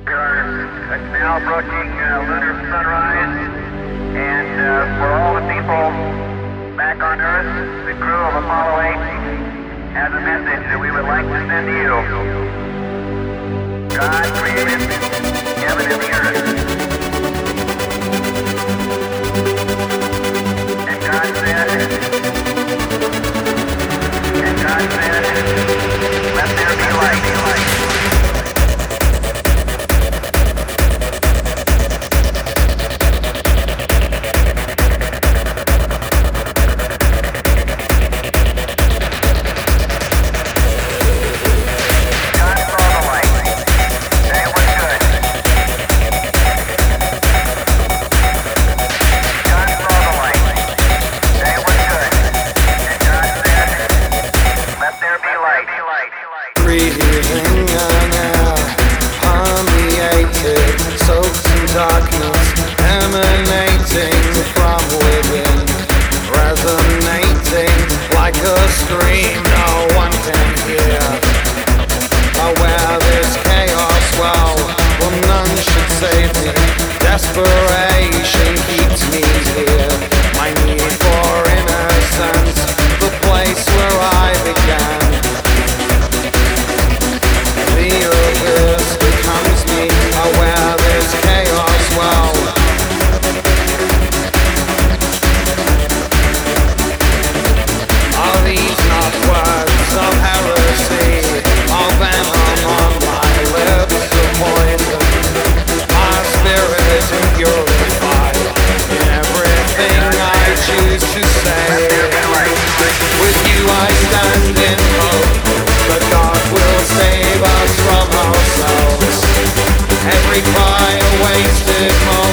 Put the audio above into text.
We are now approaching lunar sunrise, and for all the people back on Earth, the crew of Apollo 8 has a message that we would like to send to you. God created heaven and the earth. And God said, let there be light. Breathing an air, permeated, soaked in darkness, emanating from within, resonating like a scream no one can hear. Aware this chaos, well, none should save me. Desperation keeps me here. My need for innocence, the place where I began. The abyss becomes me, aware this chaos, well. Are these not words of heresy, of venom on my lips of poison? My spirit impurified in everything I choose to say. With you I stand in hope that God will save us from ourselves. Every cry a wasted moment.